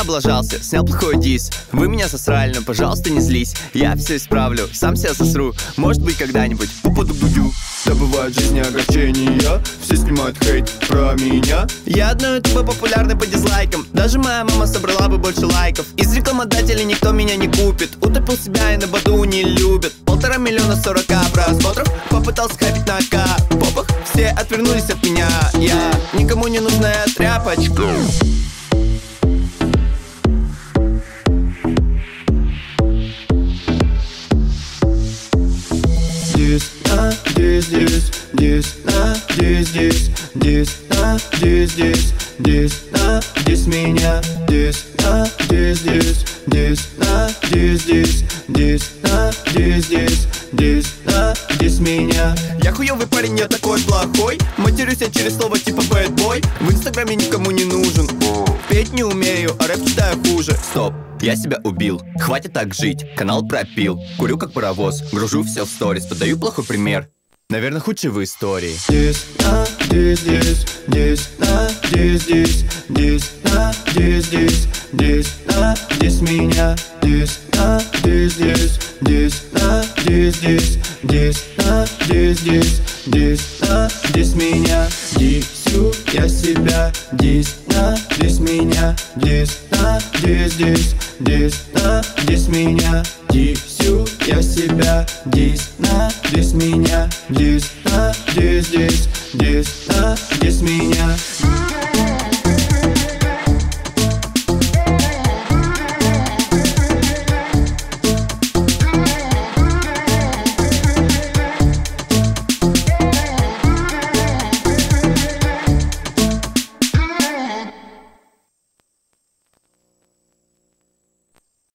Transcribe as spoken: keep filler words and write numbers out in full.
облажался, снял плохой дис. Вы меня засрали, но, пожалуйста, не злись. Я все исправлю, сам себя сосру. Может быть, когда-нибудь упаду будю. Да бывает в жизни огорчения, все снимают хейт про меня. Я одной ютубе популярный по дизлайкам. Даже моя мама собрала бы больше лайков. Из рекламодателей никто меня не купит. Утопил себя и на Баду не любит. Полтора миллиона сорок ка просмотров. Попытался хайпить на К-попах. Все отвернулись от меня. Я никому не нужная тряпочка. Здесь, а, здесь, здесь, здесь, а, здесь, здесь, здесь, а, здесь, здесь, здесь, а, здесь меня, здесь, а, здесь, здесь, здесь, а, здесь, здесь, здесь, а, здесь, здесь, здесь, а, здесь меня. Я хуёвый парень, я такой плохой. Матерюсь я через слово типа бэтбой. В инстаграме никому не нужен. Петь не умею, а рэп читаю хуже. Стоп, я себя убил, хватит так жить. Канал пропил, курю как паровоз. Гружу все в сторис, подаю плохой пример. Наверное, худший в истории. Здесь, а, здесь, здесь, здесь, а, здесь, здесь, здесь, а, здесь, здесь, здесь, а, здесь меня, здесь, а, здесь, здесь, здесь, а, здесь, здесь, здесь, а, здесь, здесь, здесь, а, здесь меня. Дисю я себя, здесь, а, здесь меня, здесь, а, здесь, здесь, здесь, а, здесь меня. Дисю я себя, здесь, а, здесь меня, здесь, а, здесь, здесь, здесь, а, здесь меня.